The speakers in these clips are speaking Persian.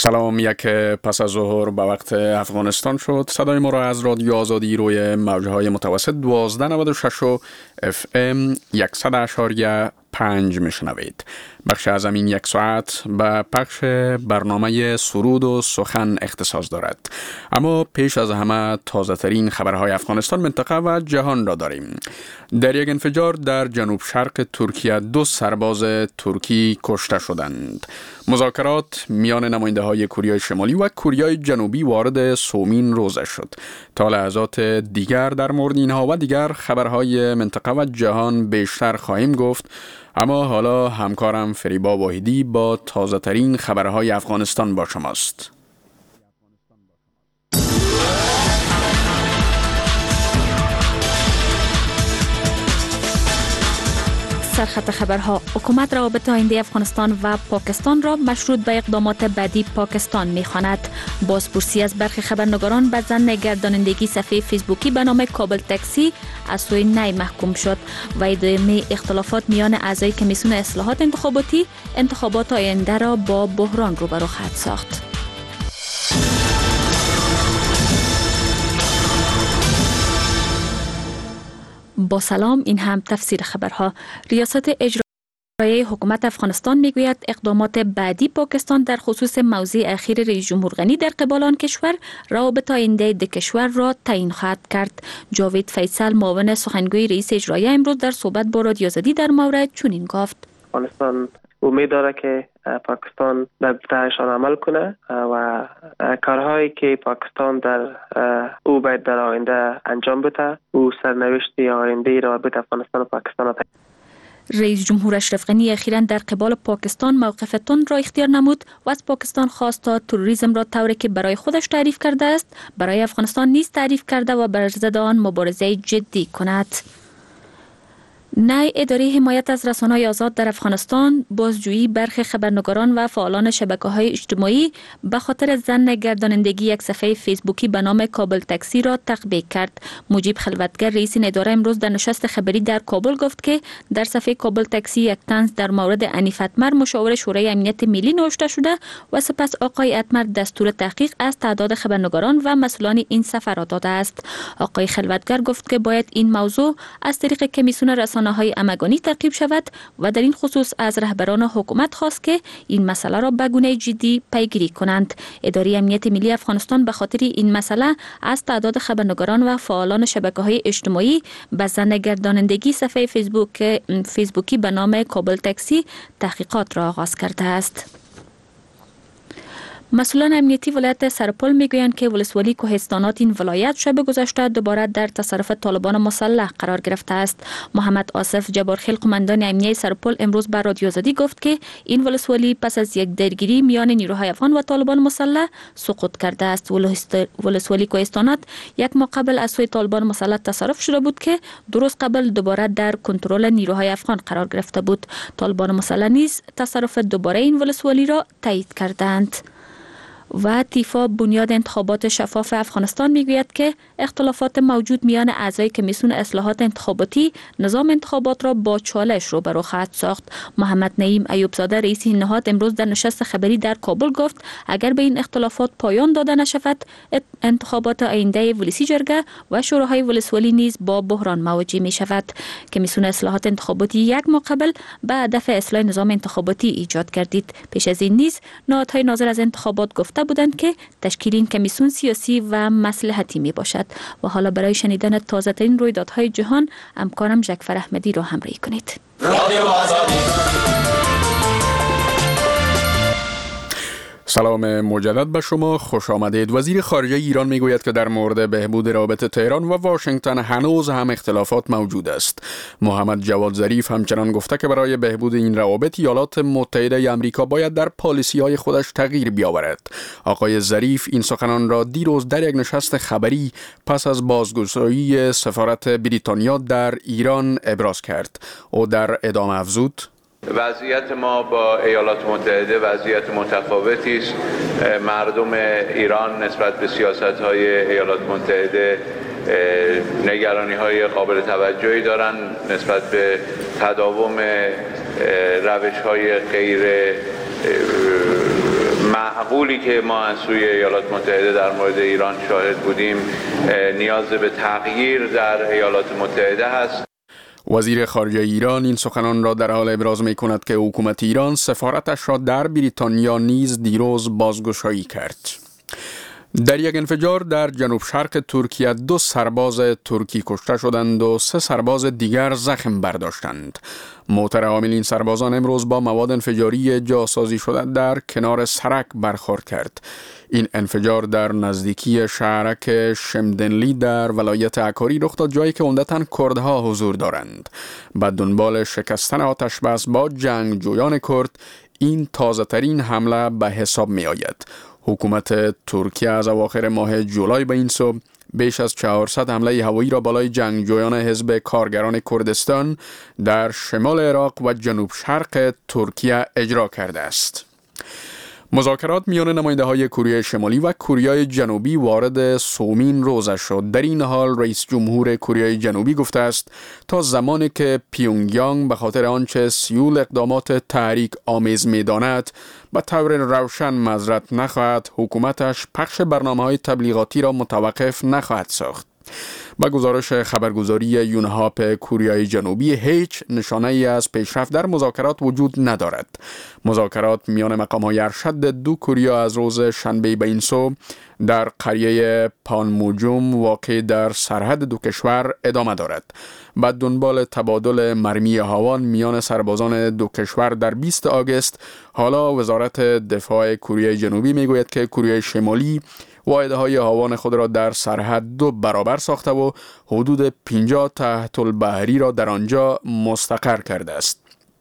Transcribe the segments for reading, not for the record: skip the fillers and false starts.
سلام. یک پس از ظهر به وقت افغانستان شد. صدای ما را از رادیو آزادی روی موجهای متوسط 1296 و FM 100.5 میشنوید. بخش از این یک ساعت به پخش برنامه سرود و سخن اختصاص دارد. اما پیش از همه تازه ترین خبرهای افغانستان، منطقه و جهان را داریم. در یک انفجار در جنوب شرق ترکیه 2 سرباز ترکی کشته شدند. مذاکرات میان نماینده های کوریای شمالی و کوریای جنوبی وارد سومین روزه شد. تا لحظات دیگر در مورد اینها و دیگر خبرهای منطقه و جهان بیشتر خواهیم گفت. اما حالا همکارم فریبا واحدی با تازه ترین خبرهای افغانستان با شماست. سرخط خبرها: حکومت روابط آینده افغانستان و پاکستان را مشروط به اقدامات بعدی پاکستان می‌خواند. بازپرسی از برخی خبرنگاران به ضمن گردانندگی صفحه فیسبوکی به نام کابل تاکسی از سوی نی محکوم شد و ادامه اختلافات میان اعضای کمیسیون اصلاحات انتخاباتی انتخابات آینده را با بحران روبرو خواهد ساخت. با سلام، این هم تفسیر خبرها. ریاست اجرایی حکومت افغانستان میگوید اقدامات بعدی پاکستان در خصوص موضع اخیر رئیس جمهور غنی در قبال آن کشور روابط آینده دو کشور را تعیین خواهد کرد. جاوید فیصل، معاون سخنگوی رئیس اجرایی، امروز در صحبت با رادیو آزادی در مورد چنین گفت: افغانستان امید داره که پاکستان به گفته‌هایشان عمل کنه و کارهایی که پاکستان او باید در آینده انجام بده، او سرنوشت آینده روابط افغانستان و پاکستان. رئیس جمهور اشرف غنی اخیراً در قبال پاکستان موقف تند را اختیار نمود و از پاکستان خواست تا تروریسم را طوری که برای خودش تعریف کرده است برای افغانستان نیز تعریف کرده و بر ضد آن مبارزه جدی کند. نای اداره حمایت از رسانه‌های آزاد در افغانستان بازجویی برخی خبرنگاران و فعالان شبکه‌های اجتماعی به خاطر ضمن گردانندگی یک صفحه فیسبوکی به نام کابل تاکسی را تقبیح کرد. مجیب خلوتگر، رئیس این اداره، امروز در نشست خبری در کابل گفت که در صفحه کابل تاکسی یک طنز در مورد عنیف اتمر، مشاور شورای امنیت ملی، نوشته شده و سپس آقای اتمر دستور تحقیق از تعداد خبرنگاران و مسئولان این صفحه را داده است. آقای خلوتگر گفت که باید این موضوع از طریق کمیسیون رسانه‌های امگانی تعقیب شود و در این خصوص از رهبران حکومت خواست که این مسئله را به گونه جدی پیگیری کنند. اداره امنیت ملی افغانستان به خاطر این مسئله از تعداد خبرنگاران و فعالان شبکه‌های اجتماعی به ضمن گردانندگی صفحه فیسبوکی به نام کابل تاکسی تحقیقات را آغاز کرده است. مسئولان امنیتی ولایت سرپل میگویند که ولسوالی کوهستانات این ولایت شب گذشته دوباره در تصرف طالبان مسلح قرار گرفته است. محمد آصف جبارخیل، قماندان امنیه سرپل، امروز به رادیو آزادی گفت که این ولسوالی پس از یک درگیری میان نیروهای افغان و طالبان مسلح سقوط کرده است. ولسوالی کوهستانات یک ماه قبل از سوی طالبان مسلح تصرف شده بود که 2 روز قبل دوباره در کنترل نیروهای افغان قرار گرفته بود. طالبان مسلح نیز تصرف دوباره این ولسوالی را تایید کردند. و تیفا، بنیاد انتخابات شفاف افغانستان، میگوید که اختلافات موجود میان اعضای کمیسیون اصلاحات انتخاباتی نظام انتخابات را با چالش روبرو خواهد ساخت. محمد نعیم ایوبزاده، رئیس این نهاد، امروز در نشست خبری در کابل گفت اگر به این اختلافات پایان داده نشود، انتخابات آینده ولسی جرگه و شوراهای ولسوالی نیز با بحران مواجه می شود. کمیسیون اصلاحات انتخاباتی یک ماه قبل به هدف اصلاح نظام انتخاباتی ایجاد گردید. پیش از این نیز نهادهای ناظر از انتخابات گفته بودند که تشکیل این کمیسیون سیاسی و مصلحتی می باشد. و حالا برای شنیدن تازه ترین رویدادهای جهان همکارم جعفر احمدی را همراهی کنید. سلام مجدد به شما، خوش آمدید. وزیر خارجه ایران میگوید که در مورد بهبود روابط تهران و واشنگتن هنوز هم اختلافات موجود است. محمد جواد ظریف همچنان گفته که برای بهبود این روابط ایالات متحده آمریکا باید در پالیسی‌های خودش تغییر بیاورد. آقای ظریف این سخنان را دیروز در یک نشست خبری پس از بازگشایی سفارت بریتانیا در ایران ابراز کرد. او در ادامه افزود: وضعیت ما با ایالات متحده وضعیت متفاوتی است. مردم ایران نسبت به سیاست‌های ایالات متحده نگرانی‌های قابل توجهی دارند نسبت به تداوم روش‌های غیر معقولی که ما از سوی ایالات متحده در مورد ایران شاهد بودیم نیاز به تغییر در ایالات متحده هست. وزیر خارجه ایران این سخنان را در حال ابراز می کند که حکومت ایران سفارتش را در بریتانیا نیز دیروز بازگشایی کرد. در یک انفجار در جنوب شرق ترکیه 2 سرباز ترکی کشته شدند و 3 سرباز دیگر زخم برداشتند. موتر حامل این سربازان امروز با مواد انفجاری جاسازی شده در کنار سرک برخورد کرد. این انفجار در نزدیکی شهرک شمدنلی در ولایت عکاری رخ داد، جایی که عمدتاً کردها حضور دارند. بعد دنبال شکستن آتشبس با جنگجویان کرد، این تازه ترین حمله به حساب می آید. حکومت ترکیه از اواخر ماه جولای به این سو بیش از 400 حمله هوایی را بالای جنگجویان حزب کارگران کردستان در شمال عراق و جنوب شرق ترکیه اجرا کرده است. مذاکرات میان نماینده‌های کره شمالی و کره جنوبی وارد سومین روزش شد. در این حال رئیس جمهور کره جنوبی گفته است تا زمانی که پیونگیانگ به خاطر آنچه سیول اقدامات تحریک آمیز می‌داند به طور روشن معذرت نخواهد، حکومتش پخش برنامه‌های تبلیغاتی را متوقف نخواهد ساخت. با گزارش خبرگزاری یونهاپ کره جنوبی، هیچ نشانه‌ای از پیشرفت در مذاکرات وجود ندارد. مذاکرات میان مقام‌های ارشد دو کره از روز شنبه به این سو در قریه پانموجوم واقع در سرحد دو کشور ادامه دارد. بعد دنبال تبادل مرمی هاوان میان سربازان دو کشور در 20 آگوست، حالا وزارت دفاع کره جنوبی میگوید که کره شمالی واحدهای هاوان خود را در سرحد 2 برابر ساخته و حدود 50 تحت البحری را در آنجا مستقر کرده است.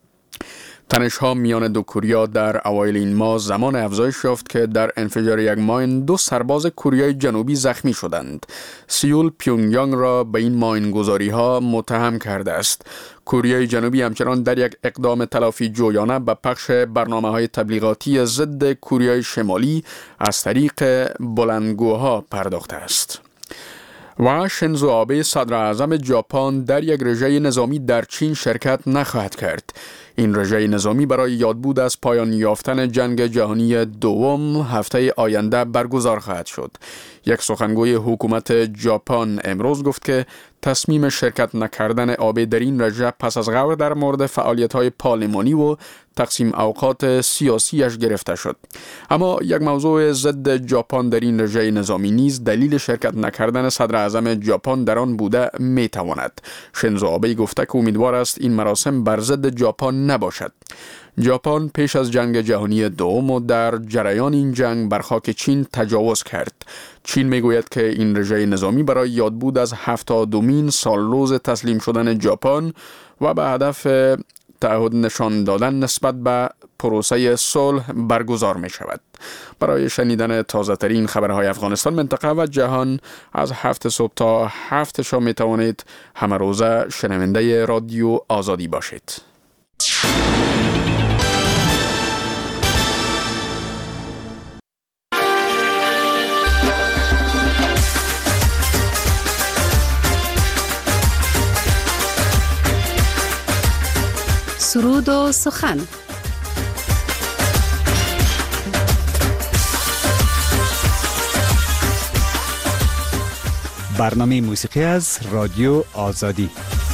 تنش‌ها میان دو کره در اوایل این ماه زمان افزایش یافت که در انفجار یک ماین 2 سرباز کره جنوبی زخمی شدند. سیول پیونگیانگ را به این ماین‌گذاری‌ها متهم کرده است. کره جنوبی همچنان در یک اقدام تلافی جویانه به پخش برنامه‌های تبلیغاتی ضد کره شمالی از طریق بلندگوها پرداخته است. و شینزو آبه صدر اعظم ژاپن در یک رژه نظامی در چین شرکت نخواهد کرد. این رژه نظامی برای یادبود از پایان یافتن جنگ جهانی دوم هفته آینده برگزار خواهد شد. یک سخنگوی حکومت ژاپن امروز گفت که تصمیم شرکت نکردن آبه در این رژه پس از غور در مورد فعالیت‌های پارلمانی و تقسیم اوقات سیاسیش گرفته شد. اما یک موضوع ضد ژاپن در این رژه نظامی نیز دلیل شرکت نکردن صدر اعظم ژاپن در آن بوده میتواند. شینزو آبه گفته که امیدوار است این مراسم بر ضد ژاپن نباشد. ژاپن پیش از جنگ جهانی دوم و در جریان این جنگ بر خاک چین تجاوز کرد. چین میگوید که این رژه نظامی برای یادبود از 70مین سالروز تسلیم شدن ژاپن و به هدف تعهد نشان دادن نسبت به پروسه صلح برگزار می شود. برای شنیدن تازه ترین خبرهای افغانستان، منطقه و جهان از 7 صبح تا 7 شام می توانید همه روزه شنونده رادیو آزادی باشید. سرود و سخن. برنامه موسیقی از رادیو آزادی.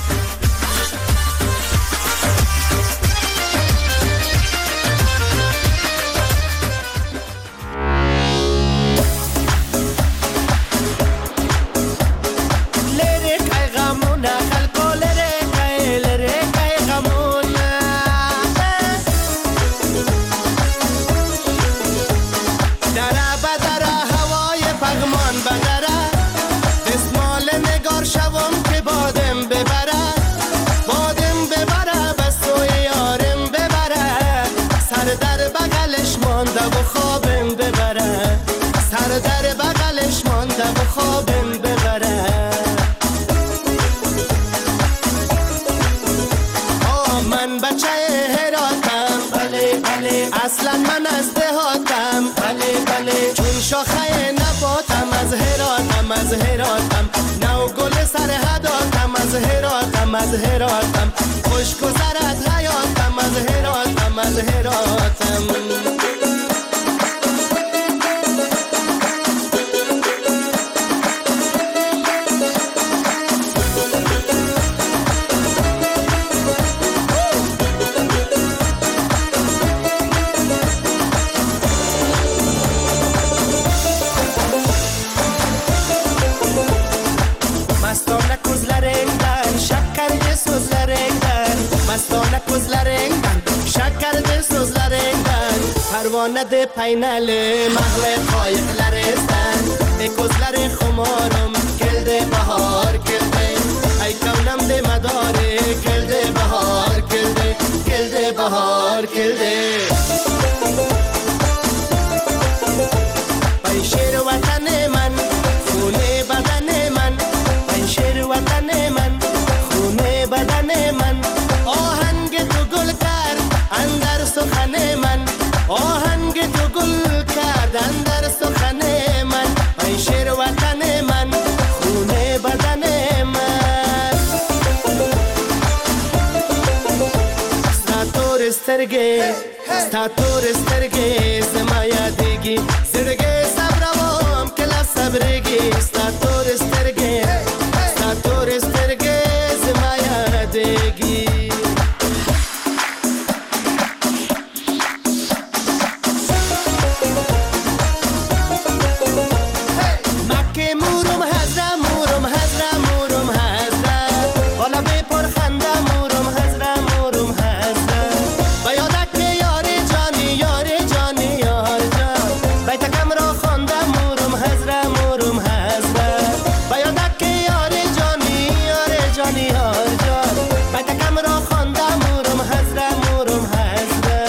اصلا من از دهاتم، بله بله، چون شاخه نباتم، از هراتم نو گل سر هداتم، از هراتم خوش گذرد حیاتم، از هراتم sözlerinden şeker de sözlerinden pervane de peyneli mahle kayıklarından gözleri xumarım geldi bahar geldi ay kavnam de madare geldi bahar geldi geldi bahar geldi ay şer vatan man خونه بدن من پنشیر وطن من خونه بدن من آهنگ تو گل کرد اندر سخن من آهنگ تو گل کرد اندر سخن من پنشیر وطن من خونه بدن من ستاتور استرگه زمایا دیگی زرگه صبروام کلا صبرگی ستاتور استرگه زمایا دیگی مکه مورم هزره مورم هزره مورم هزره بالا بی پر خنده مورم هزره مورم هزره و یادک یاری جانی یاری جانی یار جان بیتکم را خانده مورم هزره مورم هزره و یادک یاری جانی یاری جانی یار جان بیتکم را خانده مورم هزره مورم هزره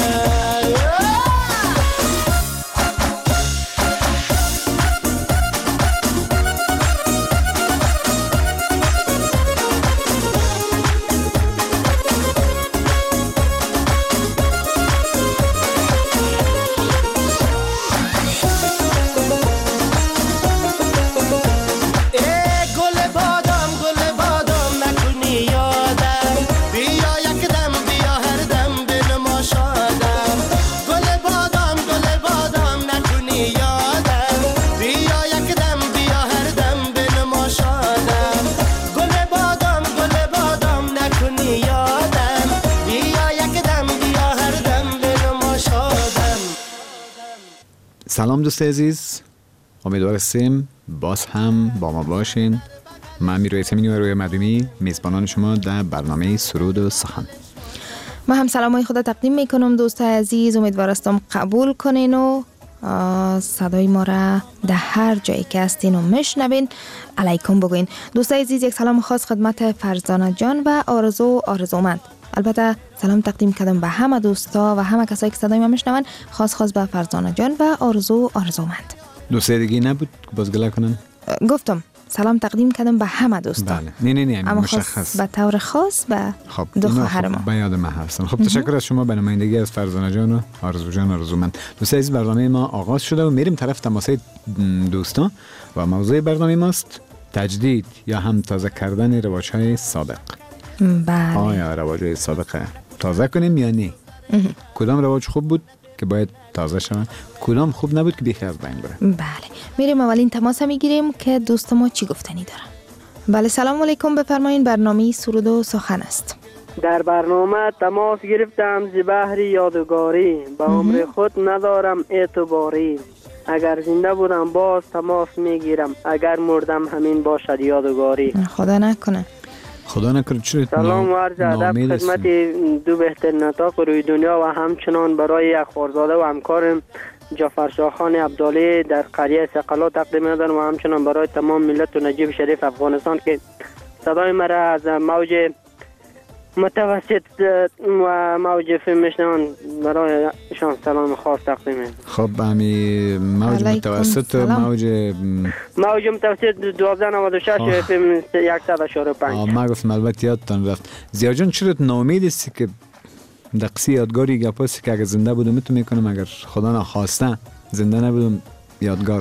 گل بادام نکنی یادم بیا یک دم بیا هر دم بنما شادم گل بادام نکنی یادم بیا یک دم بیا هر دم بنما شادم گل بادام نکنی یادم بیا یک دم بیا هر دم بنما شادم. سلام دوست عزیز، امیدوار هستیم باز هم با ما باشین. من میروی تمینی و روی مدومی میزبانان شما در برنامه سرود و سخن. ما هم سلامای خدا تقدیم میکنم دوستای عزیز، امیدوار هستم قبول کنین و صدای ما را در هر جایی که هستین و میشنوین علیکم بگوین. دوستای عزیز، یک سلام خاص خدمت فرزانه جان و آرزومند. البته سلام تقدیم کردم به همه دوستا و همه کسایی که صدای ما میشنون، خاص به فرزانه جان و آرزومند. دوستای دیگه نبود که بازگله کنن؟ گفتم سلام تقدیم کردم به همه دوستا. بله. نه اما مشخص به طور خاص به دو خواهر ما. به یاد من هستن. خب تشکر از شما به نمایندگی از فرزانه جان و آرزومند. دوستای عزیز، برنامه ما آغاز شده و میریم طرف تماسای دوستان و موضوع برنامه ماست تجدید یا هم تازه کردن رواج‌های سابق. بله. آیا رواج‌های سابق تازه کنیم یا نه؟ کدام رواج خوب بود که باید تازه شود، کدام خوب نبود که بیخی از بین بره؟ بله، میریم اولین تماس میگیریم که دوست ما چی گفتنی دارن. بله، سلام علیکم، بفرمایید. برنامه سرود و سخن است. در برنامه تماس گرفتم ز بحر یادگاری، به عمر خود ندارم اعتباری. اگر زنده بودم باز تماس میگیرم، اگر مردم همین باشد یادگاری. خدا نکنه. سلام و عرض ادب خدمت دو بهترین نطاق روی دنیا و همچنان برای یک خورزاده و همکارم جعفرشاه خان عبدالی در قریه سقلا تقدیم می‌دارم و همچنان برای تمام ملت و نجیب شریف افغانستان که صدای مرا از موج متوسط و موج فیلم میشنون، برای شان سلام خاص تقدیم می‌کنم. خب همین موج متوسط و موج متوسط 1296 فیلم 100.5. ما گفتم البته یادتان رفت. زیاد جان چرا ناامید هستی که دقیقی یادگاری گپاسی که اگر زنده بودم میتونم میکنم، اگر خدا نخواسته زنده نبودم یادگار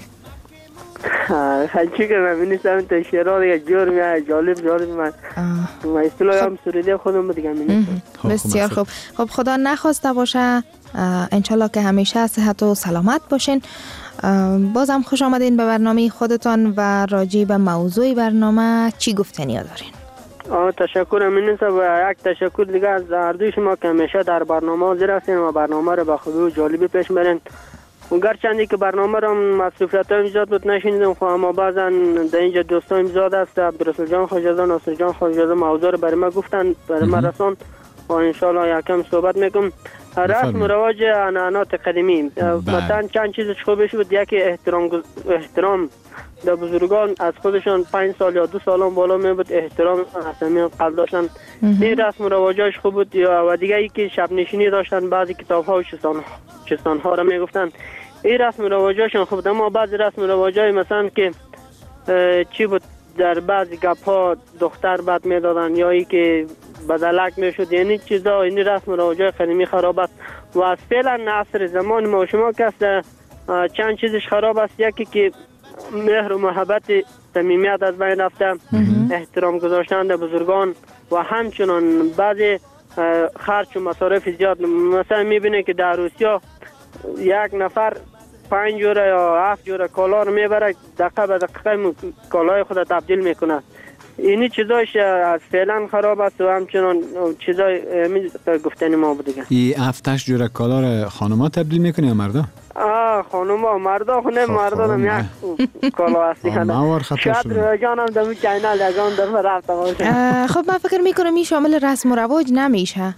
خیلی که من بینیستم تا شعرها دیگه جور میاد جالب من اصطلاح هم سروده خودم دیگه بینیستم. بسیار خوب. خب خدا نخواسته باشه، انشالله که همیشه صحت و سلامت باشین. بازم خوش آمدین به برنامه خودتان و راجع به موضوع برنامه چی گفتنی دارین؟ تشکر منیسا و یک تشکر دیگه از هر دوی شما که همیشه در برنامه حاضر هستین و برنامه رو به خوبی و جالبی پیش برین. و گرچندی که برنامه رو مصروفیت ها امزاد بود نشینیدم، خب اما بعضا در اینجا دوستا امزاد هست، عبدالرسول جان خوشازده، ناصر جان خوشازده موضوع رو برای ما گفتن، برای ما رسان و انشالله یکم صحبت میکنم. رسم و رواج عنعنات قدیمی، مثلا چند چیزش خوبش بود. یکی احترام در بزرگان از خودشان 5 سال یا 2 سال بالا می بود، احترام اسامی قبل داشتن. این رسم و رواجش خوب بود. و دیگه ای که شب نشینی داشتن، بعضی کتاب ها و چستان ها را می گفتن. این رسم و رواجاشون خوب بود. اما بعضی رسم و رواجای مثلا که چی بود، در بعضی گپ ها دختر بد می دادن یا ای که بدلک می شد، یعنی چیزا، این رسم و رواجای قدیمی خراب است. و از فعلا عصر زمان ما شما کس چند چیزش خراب است. یکی که مهر و محبت صمیمیت از بین رفته، احترام گذاشتن به بزرگان و همچنان بعضی خرچ و مصارف زیاد. مثلا میبینه که در روسیا یک نفر 5 جوره یا 7 جوره کالا رو میبره، دقیقه به دقیقه کالای خود تبدیل میکنه. اینی چیزاش از فعلا خراب است و همچنان چیزای گفتنی ما بود دیگه. ای 7-8 جوره کالا رو خانوما تبدیل میکنه یا مردا؟ خانوما، مردا خونه مردا هم یک کالا هستی کنه. شاید رویجان هم دمی چینل یکان در رفته باشه. خب من فکر میکنم این شامل رسم و رواج نمیشه.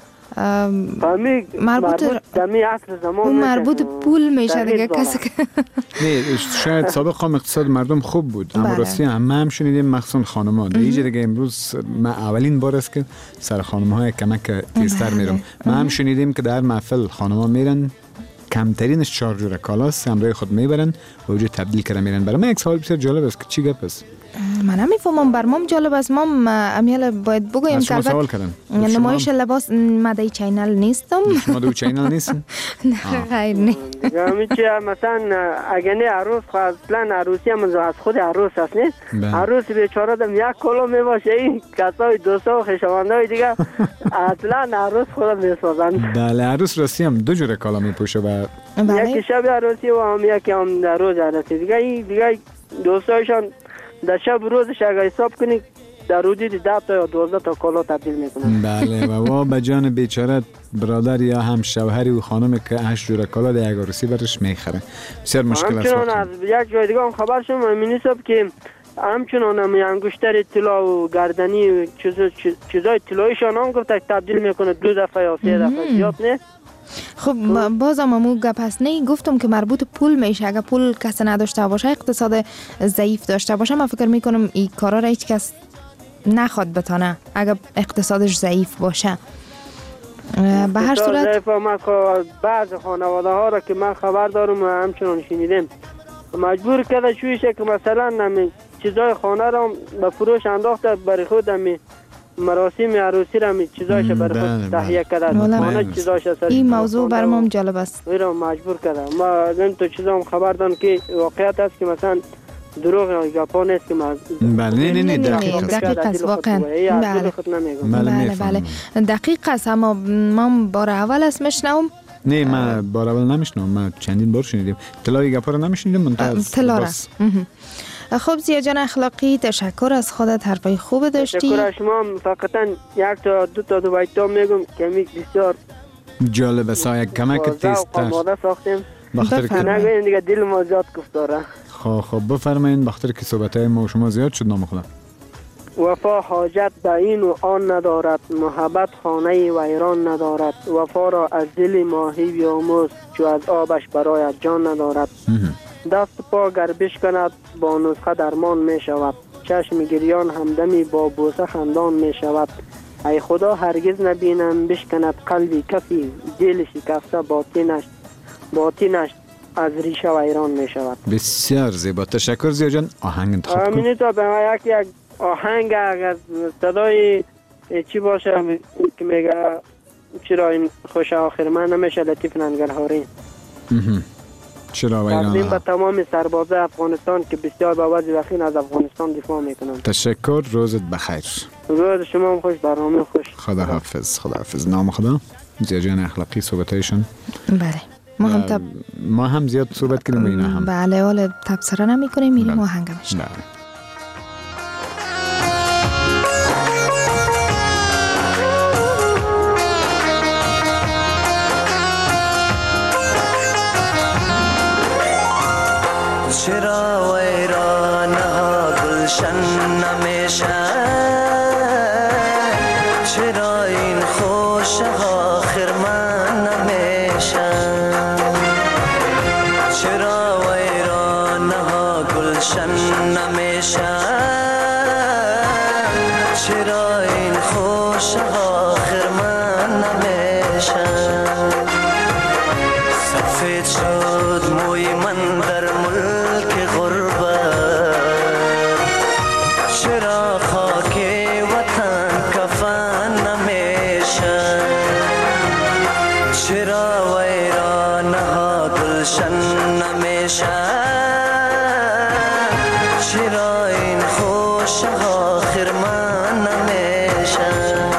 مربوط دمی عصر زمان اون مربوط پول میشه دیگه. کسی نه شاید سابق هم اقتصاد مردم خوب بود، اما راستی هم شنیدیم مخصوصا خانم‌ها دیگه امروز ما اولین بار است که سر خانم‌ها کمک تیزتر میرم. ما هم شنیدیم که در محفل خانم‌ها میرن کمترینش 4 جوره کالاست همراه خود میبرن و وجود تبدیل کردن میرن. برای من یک سوال بسیار جالب است که چی گپ است؟ من نمیفهمم، برام جالب است. ما امیال باید بگویم که البته نمایش لباس مدای چینل نیستم. شما دو چینل نیستن؟ نه خیر نه. میشه مثلا اگه عروس اصلا عروسی هم از خود عروس است نه. عروس بیچاره دم یک کلو میباشه، این کسای دوستا و خویشاوندای دیگه اصلا عروس خود میسازن. بله عروس راستی هم 2 جوره کالا میپوشه و یکی شب عروسی و هم یکی هم در روز عروسی. دیگه دوستایشان در شب روزش اگر حساب کنی در حدود 10 تا یا 12 تا کالا تبدیل میکنن. بله و به جان بیچاره برادر یا هم شوهری و خانمی که 8 جوره کالا در یک عروسی برش میخره. بسیار مشکل است. همچنان از یک جای دیگه هم خبر شدم امینی صاحب که همچنان هم انگشتر طلا و گردنی و چیزای طلاییشان هم گفت تبدیل میکنه 2 دفعه یا 3 دفعه زیاد نه. خب بازم امو گپ هست نه، گفتم که مربوط پول میشه. اگر پول کس نداشته باشه، اقتصاد ضعیف داشته باشه، من فکر میکنم این کارا را هیچ کس نخواد بتانه اگر اقتصادش ضعیف باشه. به هر صورت بعض خانواده ها را که من خبر دارم همچنان شنیدم مجبور کرده شویشه که مثلا چیزای خانه را به فروش انداخته برای خود مراسم عروسی را چیزایش برای خود تهیه کرده. این موضوع برام جالب است. ایران مجبور کرده. ما این تو چیزا هم خبر دارم که واقعیت است که مثلا دروغ یا گپا نیست که ما بله نه دقیق است واقعا. بله دقیق است. اما ما بار اول است میشنوم. نه ما بار اول نمیشنوم، ما چندین بار شنیدیم. طلای گپا رو نمیشنیدیم منتاز طلا. خب زیا جان اخلاقی، تشکر از خودت، حرفای خوب داشتی. تشکر از شما. فقط یک تا 2 تا دو بیت میگم که بسیار جالب است. یک کمک تیزتر آماده ساختیم. بخاطر نگوین دیگه دل ما زیاد گفتاره. خب بفرمایید. بخاطر که صحبت‌های ما و شما زیاد شد نام خدا. وفا حاجت به این و آن ندارد، محبت خانه ویران ندارد. وفا را از دل ماهی بیاموز، چو از آبش برای جان ندارد. دست پا گر بشکند با نسخه درمان می شود. چشم گریان همدمی با بوسه خندان می شود. ای خدا هرگز نبینم بشکند قلبی کسی، دل شکسته باطینش از ریشه ویران می شود. بسیار زیبا. تشکر زیا جان. آهنگ انتخاب کن. امینی تا به ما یک آهنگ اگر صدای چی باشه که میگه چرا این خوش آخر من نمیشه لطیف ننگرهاری. چرا ویران؟ تقدیم به تمام سربازای افغانستان که بسیار با وضع وخیم از افغانستان دفاع میکنن. تشکر. روزت بخیر. روز شما هم خوش، برنامه خوش. خدا حافظ. نام خدا. زیا جان اخلاقی صحبتایشون. بله ما هم زیاد صحبت کردیم اینا هم. بله ولی تبصره نمی کنیم. میریم آهنگ میشنیم. چرا ویرانه ها گلشن نمیشه، چرا این خوش چرا این خوش آخر من نمیشم سفید شد موی من در ملک غربت چرا خاک وطن کفن نمیشم چرا ویرانه ها گلشن نمیشم چرا این خوش آخر من نمیشم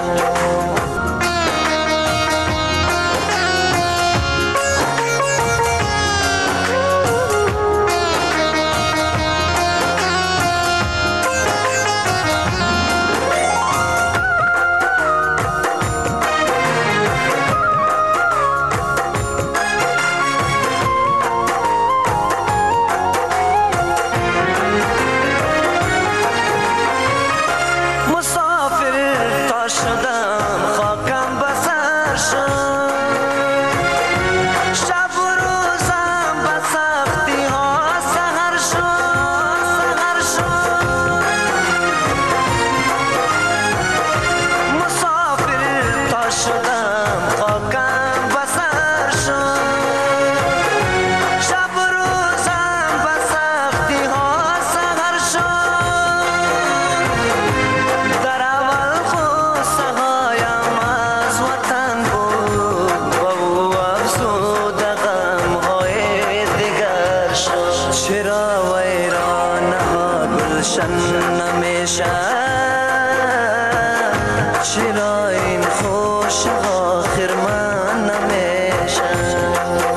چرا این خوش آخر من نمیشم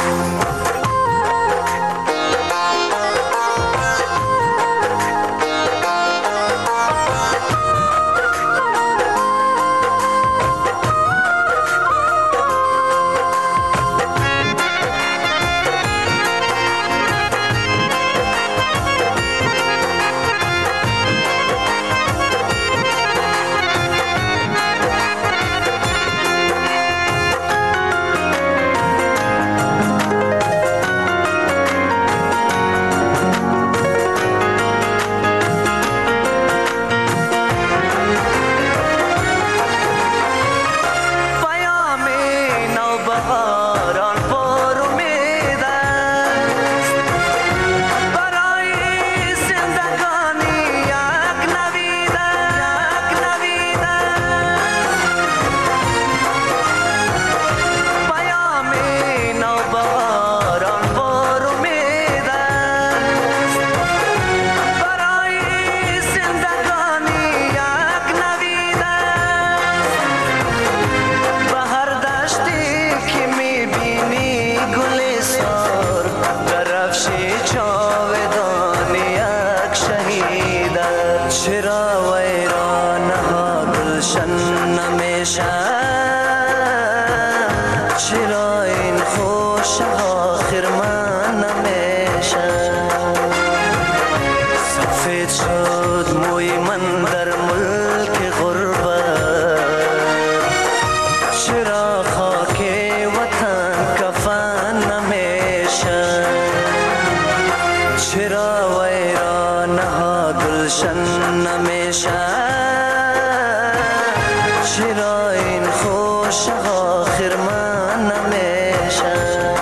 چرا ویرانه ها گلشن نمیشم چرا این خوش آخر من نمیشم سفید شد موی من در ملک غربت چرا خاک وطن کفن نمیشم چرا ویرانه ها گلشن نمیشم چرا این خوش آخر من نمیشم.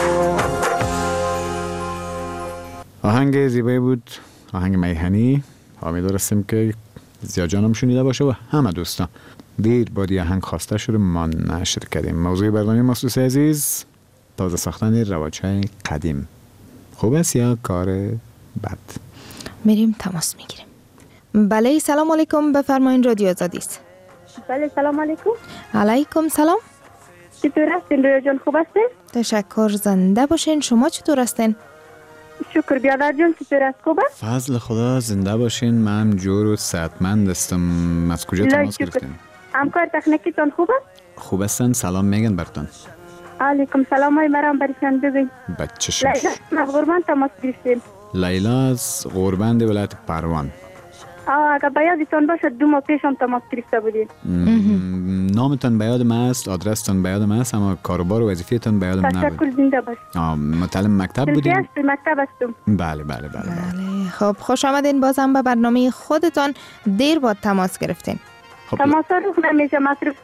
آهنگ زیبایی بود، آهنگ میهنی. امیدوارم که زیاد جانم شنیده باشه و همه دوستان. دیر بادی آهنگ خواسته شده ما نشر کردیم. موضوع برنامه ما دوست عزیز تازه ساختن رواج‌های قدیم خوب است یا کار بد؟ میریم تماس میگیریم. بله سلام علیکم، بفرمایید رادیو آزادی است. بله سلام علیکم. علیکم سلام. چطور هستین رویا جان، خوب هستین؟ تشکر، زنده باشین. شما چطور هستین؟ شکر. بیادر جان چطور است، خوب است؟ فضل خدا، زنده باشین. من جور و صحتمند هستم. از کجا تماس گرفتین؟ همکار تکنیکی تان خوب است؟ خوب هستن، سلام میگن برتون. علیکم سلام های مرام برشان بگین. بچه شما لیلا از غربان تماس گرفتیم. لیلا از غربند ولایت پروان. اگر بیادتان باشد 2 ماه پیش هم تماس گرفته بودیم. نامتان بیاد من است، آدرستان بیاد من است، اما کاروبار و وظیفه‌تان بیاد من نبود. تشکر، زنده باش. متعلم مکتب بودیم؟ مکتب هستم. بله. خب خوش آمدین بازم به برنامه خودتان. دیر با تماس گرفتین. تماس رو نمیشه مصرف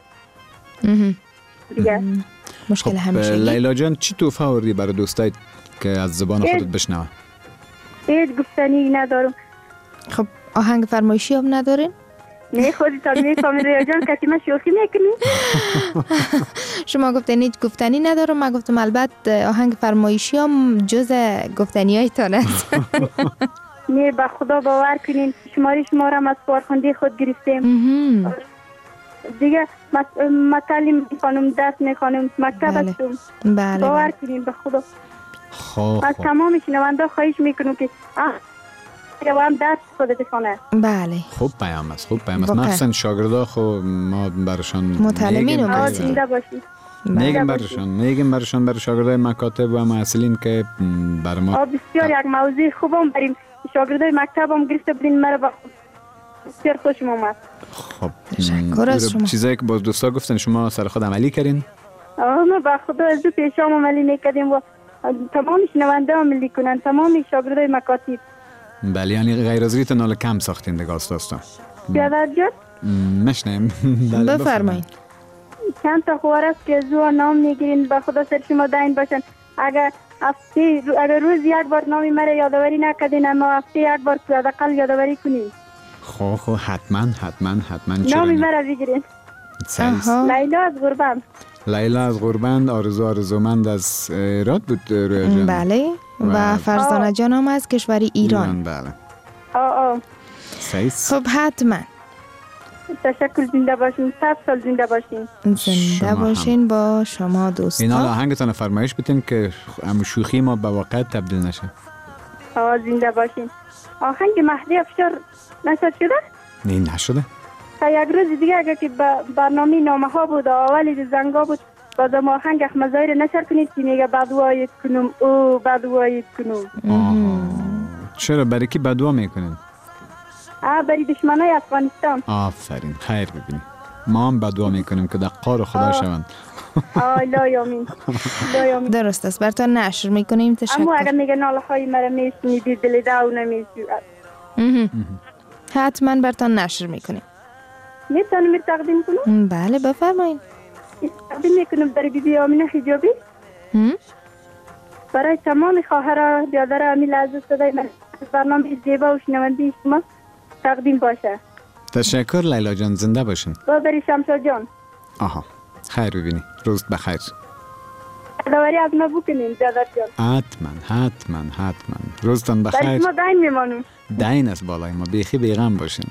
دیگه. مشکل همیشه. لیلا جان چی توفه آوردی برای دوستایت که از زبان خودت بشنوه؟ هیچ گفتنی ندارم. خب آهنگ فرمایشی هم ندارین؟ نه خودتان میفهمید ریا جان کسی ما شوخی میکنی؟ شما گفتین هیچ گفتنی ندارم، من گفتم البته آهنگ فرمایشی هم جز گفتنی هایتان است. نه به خدا باور کنین شما را از کارخانه خود گرفتیم دیگه. تعلیم میخوانم، درس میخوانم، مکتب هستم. بله باور کنین به خدا. خب از تمام شنونده خواهش میکنم که هم درس خودت بخونه. بله خوب پیام است، خوب پیام است. مخصوصا شاگردا خب ما برشان متعلمین رو زنده باشید. میگیم برشان برای شاگردای مکاتب و معلمین که برای ما بسیار یک موضوع خوبم بریم شاگردای مکتب هم گرفته بودین مرا بسیار خوشم اومد. خب تشکر از شما. چیزایی که باز دوستا گفتن شما سر خود عملی کردین؟ ما با خدا از دو پیشام عملی نکردیم و تمام شنونده عملی کنن، تمام شاگردای مکاتب. بله یعنی غیر از ریتون حالا کم ساختین دیگه استاد. بیادر جان مشنیم. بفرمایید. چند تا خوار است که زو نام میگیرین به خدا سر شما داین باشن. اگر روز یک بار نامی مرا یادآوری نکردین اما هفته یک بار حداقل یادآوری کنین. خب حتما نامی مرا بگیرین. لیلا از غربند. لیلا از غربند. آرزومند از ایراد بود رویا جان. بله و فرزانه جان هم از کشور ایران. بله. خب حتما. تشکر، زنده باشین. 100 سال زنده باشین. زنده باشین با شما دوستان. اینا آهنگتان فرمایش بتین که شوخی ما به واقع تبدیل نشه. زنده باشین. آهنگ مهدی افشار نشد شده؟ نه نشده. تا یک روز دیگه اگر که برنامه نامه ها بود اولی زنگا بود بازم آهنگ احمد ظاهر نشر کنید که میگه بدوایت کنم او بدوایت کنم. چرا برای کی بدوا میکنین؟ برای دشمنای افغانستان. آفرین، خیر ببینید ما هم بدوا میکنیم که در قار خدا شوند. لایامین. درست است، براتون نشر میکنیم. تشکر. اما اگر میگه ناله های مرا میشنیدی دل داو نمیشود. حتما براتون نشر میکنیم. میتونم تقدیم کنم؟ بله بفرمایید. تقدیم میکنم برای بیبی آمینه حجابی. برای تمام خواهرها برادر امیل عزیز صدای من برنامه زیبا و شنونده شما تقدیم باشه. تشکر لیلا جان، زنده باشین. برای شمشاد جان. خیر ببینی، روز بخیر. یادآوری از ما بکنین برادر جان. حتما روزتان بخیر. برای شما دین میمانم. دین است بالای ما، بیخی بیغم باشین.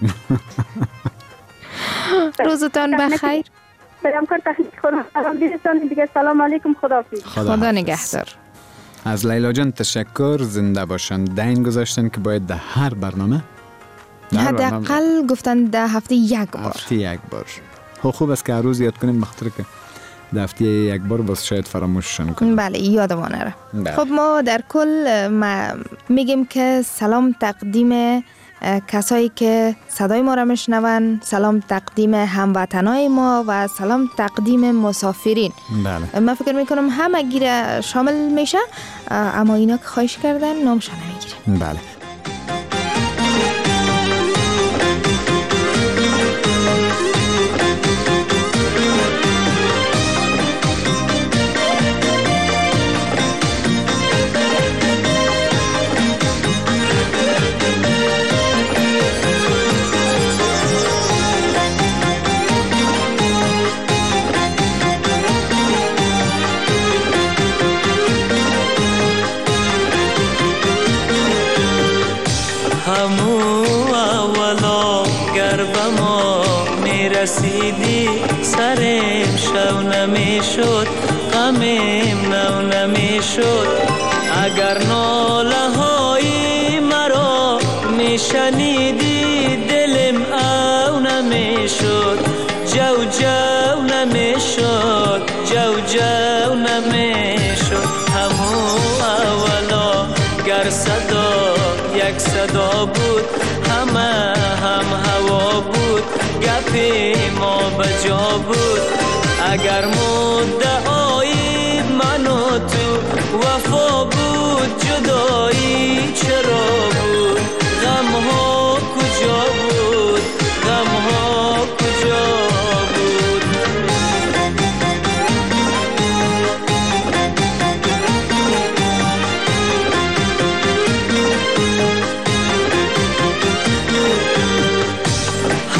روزتان بخیر. برام کار تخنیک خودم دیگه. سلام علیکم، خداحافظ. خدا نگهدار. از لیلا جان تشکر، زنده باشن. دین گذاشتن که باید در هر برنامه حداقل گفتن در هفته یک بار. خوب است که هر روز یاد کنیم، بخاطر که در هفته یک بار باز شاید فراموششون کنیم. بله یادمان نره. خب ما در کل میگیم که سلام تقدیم کسایی که صدای ما را میشنون، سلام تقدیم هموطنای ما و سلام تقدیم مسافرین. بله. من فکر میکنم همه گیره شامل میشه، اما اینا که خواهش کردن نامشان نمیگیره. بله. رسیدی سرم شو نمیشد، غمم نو نمیشد. اگر ناله های مرا میشنیدی دلم او نمیشد. جو جو نمیشد، جو نمیشد. همو اولا گر صدا یک صدا بود، همه هم هوا بود، گپ ما بجا بود. اگر مدعای من و تو وفا بود، جدایی چرا بود؟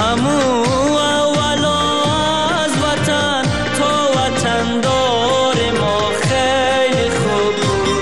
همو اولا از وطن تا وطن دار ما خیلی خوب بود.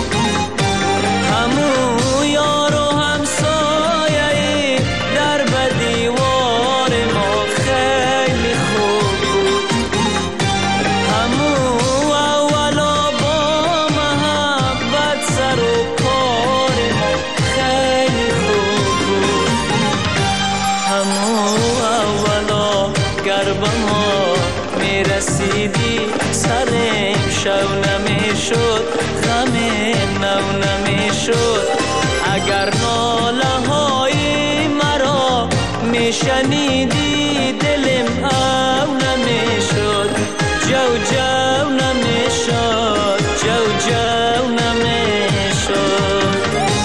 همو یار و همسایه در بدیوار ما خیلی خوب بود. همو اولا با محبت سر و کار ما خیلی خوب بود. همو اولا گر به ما میرسیدی سرم شو نمیشد، غمم نو نمیشد. اگر ناله های مرا میشنیدی دلم او نمیشد، جو جو نمیشد، جو جو نمیشد.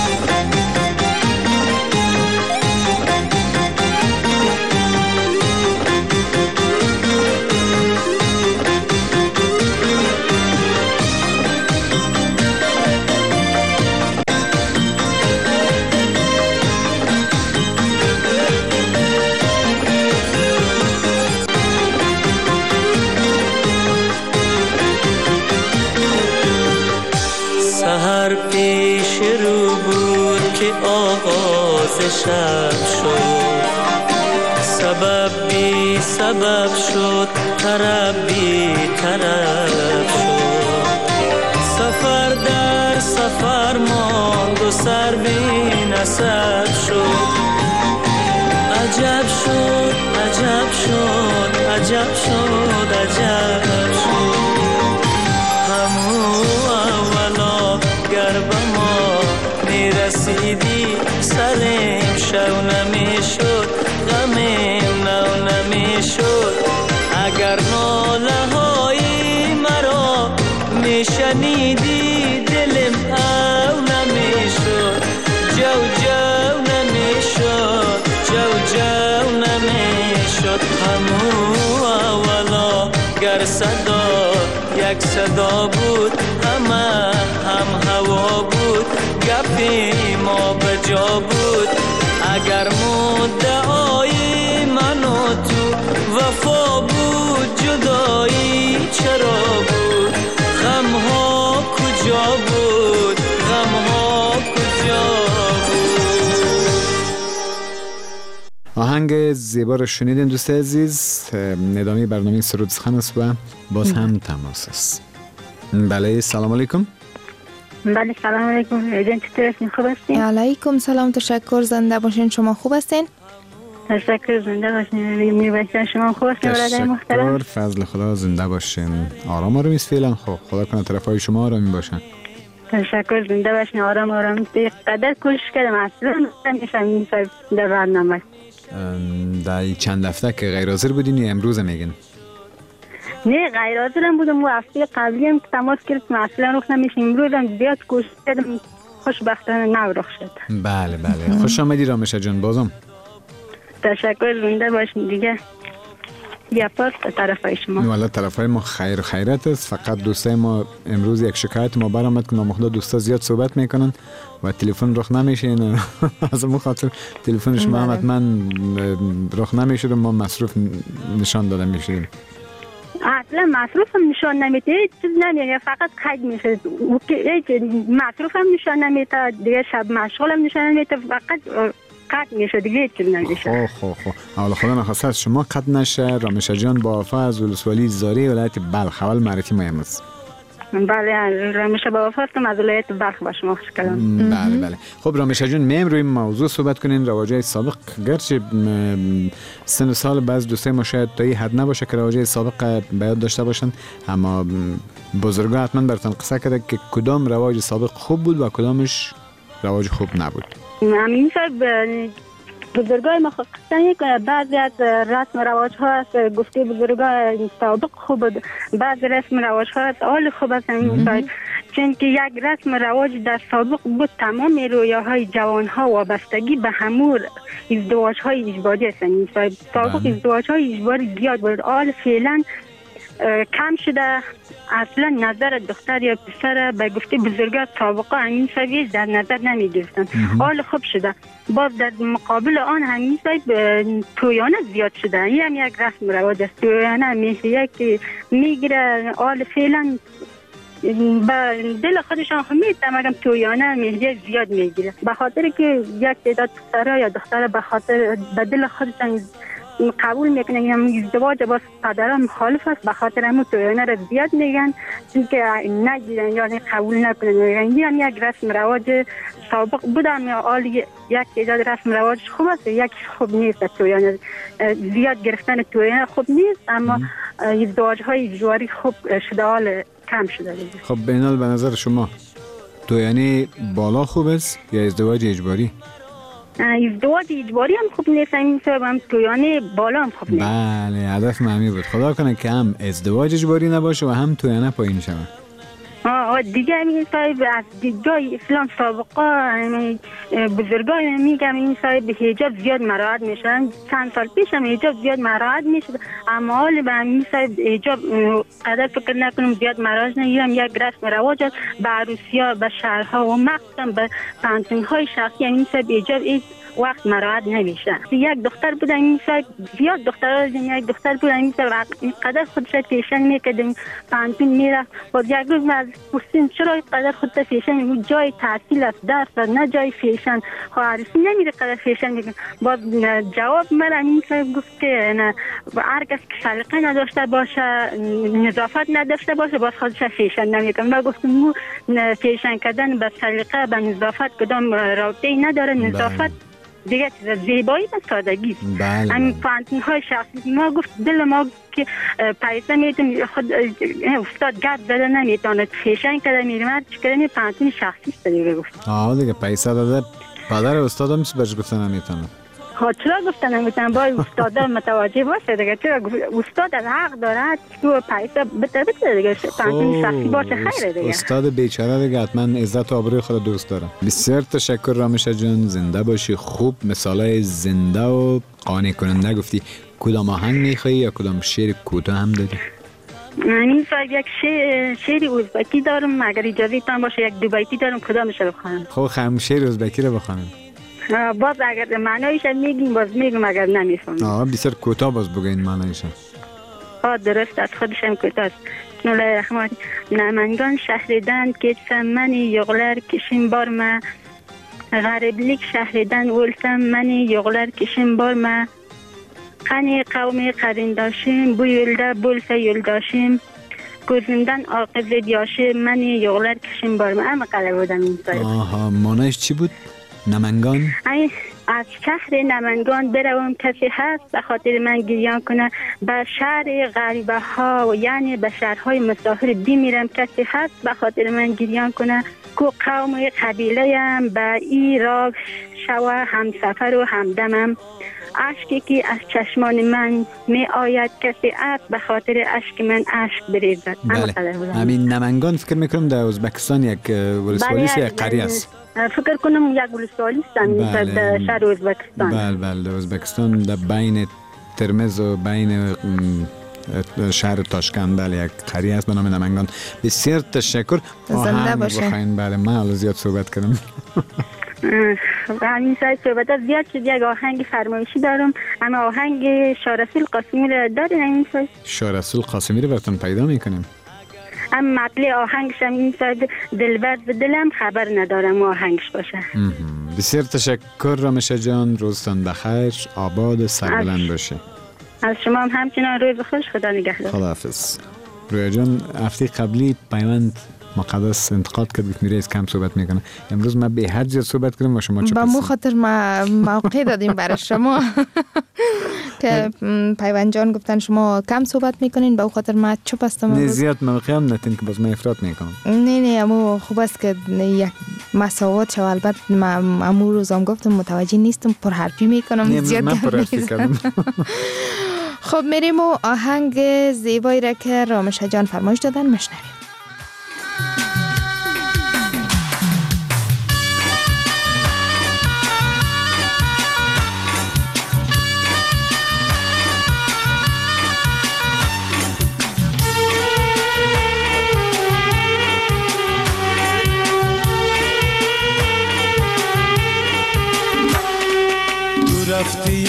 سحر پیش رو بود که آغاز شب شد، سبب بی سبب شد، طرب بی طرب شد. سفر در سفر ماند و سر بی نسب شد. عجب شد، عجب شد، عجب شد، عجب شد. همو اولا گر به ما میرسیدی سرم شو نمیشد، غمم نو نمیشد. اگر ناله های مرا میشنیدی دلم او نمیشد، جو جو نمیشد، جو جو نمیشد. همو اولا گر صدا یک صدا بود، همه هم هوا بود، گپی ما به جا بود. اگر مدعای من و تو وفا بود، جدایی چرا بود؟ غم ها کجا بود؟ غم ها کجا بود؟ آهنگ زیبا رو شنیدین دوست عزیز. ادامه برنامه سرود سخن است و باز هم تماس است. بله سلام علیکم. بله سلام علیکم. ایدن چطور هستین؟ خوب هستین؟ علیکم سلام، تشکر. زنده باشین. شما خوب هستین؟ تشکر. زنده باشین. میرباشین. شما خوب هستین برادر محترم؟ تشکر. فضل خدا. زنده باشین. آرام آرامیست فعلا. خب خدا کنه طرفای شما آرامی باشن. تشکر. زنده باشین. آرام آرام. قدر کوشش کردم اصلا نمیشم در برنامه. در چند هفته که غیر حاضر بودین یا امروز میگین؟ نه غیر حاضرم بودم و هفته قبلی هم تماس گرفتم اصلا رخ نمیشه. امروز هم زیاد کوشش کردم خوشبختانه نرخ شد. بله بله. خوش آمدی رامشه جان. بازم تشکر. زنده باشین. دیگه گپات طرفای شما. والا طرفای ما خیر و خیرت است. فقط دوستای ما امروز یک شکایت ما برآمد که نامخدا دوستا زیاد صحبت میکنن و تلفن رخ نمیشه. از اون خاطر تلفن شما هم حتما رخ نمیشه و ما مصروف نشان داده میشیم. اصلا مصروف هم نشان نمیده. چیز نمیگه، فقط قید میشه. مصروف هم نشان نمیده، دیگه شب مشغول هم نشان نمیده، فقط قطع میشه دیگه. چیز نمیشه. خب حالا خدا نخواسته از شما قطع نشه. رامشه جان با وفا از ولسوالی زاری ولایت بلخ. اول معرفی مهم است. بله رامشه با وفا هستم از ولایت بلخ با شما خوش کلام. بله. خب رامشه جان میم روی موضوع صحبت کنین. رواجای سابق گرچه سن و سال بعض دوستای ما شاید تا این حد نباشه که رواجای سابق بیاد داشته باشن، اما بزرگا حتما براتون قصه کرده که کدام رواج سابق خوب بود و کدامش رواج خوب نبود. همین بزرگای ما خواستن که بعضی از رسم و رواج ها است. گفته بزرگای سابق خوب بود، بعضی رسم و رواج ها است آل خوب است. چون که یک رسم و رواج در سابق بود تمام رویاهای جوان ها وابستگی به همون ازدواج های اجباری هستند. سابق ازدواج های اجباری زیاد بود. آل فعلا کم شده. اصلا نظر دختر یا پسر به گفته بزرگا سابقه همین سویه در نظر نمی گرفتن. حال خوب شده. باز در مقابل آن همین سویه تویانه زیاد شده. این هم یک رسم رواج است. تویانه مهریه که میگیره آل فعلا به دل خودشان میدم اگم تویانه مهریه زیاد میگیره، به خاطر که یک تعداد پسرها یا دخترها به خاطر به دل خودشان قبول میکنن یا ازدواج با پدرها مخالف است، به خاطر همون تویانه را زیاد میگن چون که نگیرن یا قبول نکنن. این هم یک رسم رواج سابق بودم یا آل یک تعداد رسم رواج خوب است، یک خوب نیست. تویانه زیاد گرفتن تویانه خوب نیست، اما ازدواج های اجباری خوب شده، حال کم شده. خب بینال به نظر شما تویانه بالا خوب است یا ازدواج اجباری؟ ازدواج اجباری هم خوب نیست، این سبب هم تویانه بالا هم خوب نیست. بله هدف معمی بود. خدا کنه که هم ازدواج اجباری نباشه و هم تویانه پایین شود. دیگه این صاحب از دیدگاه اسلام سابقه بزرگای میگم این صاحب حجاب زیاد مراعات میشن. چند سال پیش هم حجاب زیاد مراعات میشد، اما حال به این صاحب حجاب قدر فکر نکنم زیاد مراعات نگیرم. یک رسم رواج است به عروسی‌ها، به شهرها و مخصوصا به پانتون‌های شخصی این صاحب حجاب وقت مراعات نمیشه. یک دختر بود این صاحب زیاد دخترها یک دختر بود این صاحب قدر خودش فیشن میکرد، پانتون میرفت. باز یک روز از پرسیدم چرا قدر خودت فیشن، جای تحصیل است درس نه جای فیشن، عروسی نمیره قدر فیشن میکنه. باز جواب من این صاحب گفت که نه هر کس که سلیقه نداشته باشه نظافت نداشته باشه باز خودش فیشن نمیکنه. من گفتم فیشن کردن به سلیقه به نظافت کدام رابطه‌ای نداره. نظافت دیگه زیبایی و سادگی است. همین پانتون های شخصی ما گفت دل ما که پیسه میتونم خود استاد گرد داده نمیتونه فیشن کرده میرمد چکرمی پانتون شخصی است دیگه گفت. دیگه پیسه داده پدر استاد هم برش گفته نمیتونه. چرا گفتن نمیتونم باید استاد متوجه باشه دیگه. چرا استاد حق داره تو پیسه بده دیگه پانتون شخصی باشه خیره دیگه. استاد بیچاره دیگه حتما عزت و آبروی خود دوست داره. بسیار تشکر رامشه جان، زنده باشی. خوب مثالای زنده و قانع کننده گفتی. کدام آهنگ میخوایی یا کدام شعر کوتاه هم داری؟ این صاحب یک شعر ازبکی دارم، اگر اجازه تان باشه یک دو بیتی دارم، کدامش رو بخوانم؟ خب شعر ازبکی رو بخوانم. باز اگر معنایش میگیم باز میگم، اگر نمیفهمم بسیار کوتاه باز بگین معنایش. درست از خودشم کوتاه است. بسم الله الرحمن. نمنگان شهردن که من یغلر کشیم بار ما، غربلیک شهردن ولسم من یغلر کشیم بار ما، قنی قومی قرینداشیم بو یلده بولسه یلداشیم، گزندن آقز دیاشه من یغلر کشیم بار ما. اما قلب بودم این صاحب. معنایش چی بود؟ نمنگان؟ از شهر نمنگان بروم کسی هست به خاطر من گریان کنه، به شهر غریبه ها و یعنی به شهرهای مسافر بیمیرم کسی هست به خاطر من گریان کنه، کو قوم و قبیله ام به ای راه شوه همسفر و همدمم، اشکی که از چشمان من می آید کسی است به خاطر اشک من اشک بریزد. همین نمنگان فکر میکنم در ازبکستان یک ولسوالی است یا قریه است؟ فکر کنم یک ولسوالی است در شهر ازبکستان. بله ازبکستان در بین ترمز و بین شهر تاشکند بله یک قریه است به نام نمنگان. بسیار تشکر. زنده باشه. بله من حالا زیاد صحبت کردم. همین سایت صحبت ها زیاد شد. یک آهنگ فرمایشی دارم، اما آهنگ شارسول قاسمی رو دارین همین سایت؟ شارسول قاسمی رو براتون پیدا میکنیم. اما مطلع آهنگش همین سایت دلبر به دلم خبر ندارم آهنگش باشه. بسیار تشکر رامشه جان، روزتان بخیر، آباد و سربلند باشه. از شما هم همچنان روز خوش، خدا نگهدار. خداحافظ. رویا جان هفته قبلی پیوند مقدس انتقاد کرد میره از کم صحبت میکنه. امروز ما به هر جا صحبت کردیم و شما چه با مو خاطر ما موقع دادیم برای شما که پیوند جان گفتن شما کم صحبت میکنین، با خاطر ما چوب هستم. نه زیاد موقع هم نتین که باز ما افراط میکنم. نه امو خوب است که یک مساوات شو. البته من امو روزام گفتم متوجه نیستم، پر حرفی میکنم زیاد میزنم. خب میریم و آهنگ زیبایی را که رامشه جان فرمایش دادن مشنویم.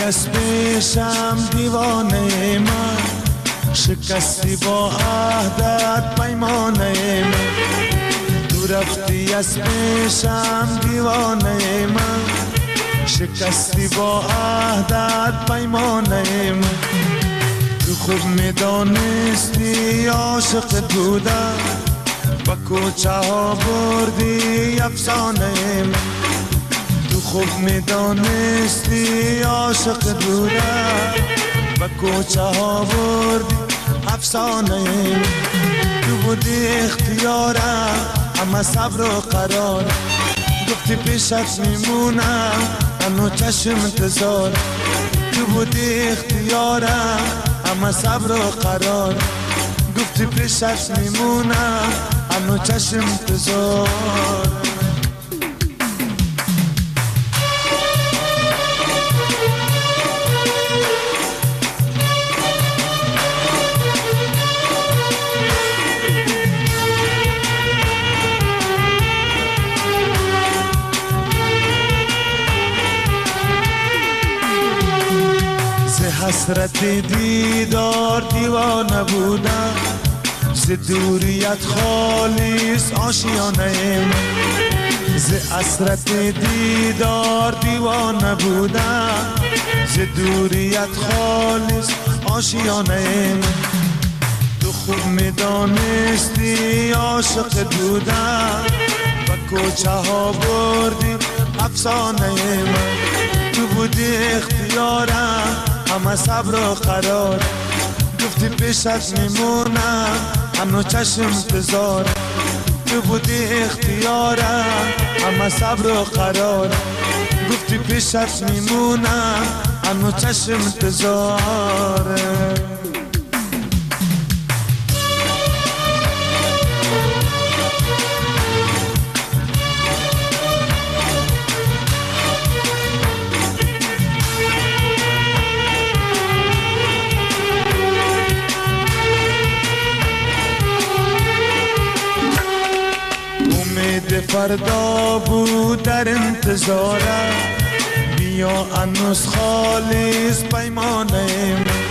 از پیشم دیوانه من، شکستی با عهدت پیمانه من. تو رفتی از پیشم دیوانه من، شکستی با عهدت پیمانه من. تو خوب میدانستی عاشق بودم، با کوچه ها بردی افسانه من. تو خوب میدانستی عاشق بودم، با کوچه ها بردی افسانه من. تو بودی اختیارم اما صبر و قرار، گفتی پیشت میمونم انو چشم انتظار. تو بودی اختیارم اما صبر و قرار، گفتی پیشت میمونم انو چشم انتظار. حسرت دیدار دیوانه بودم، ز دوریت خالص آشیانه من. ز حسرت دیدار دیوانه بودم، ز دوریت خالص آشیانه من. تو خوب میدانستی عاشق بودم، و کوچه ها بردی افسانه من. تو بودی اختیارم اما صبر و قرار، گفتی پیشت میمونم انو چشم انتظار. تو بودی اختیارم اما صبر و قرار، گفتی پیشت میمونم انو چشم انتظار. فردا بود در انتظارم، بیا انوس خالص پیمانه من.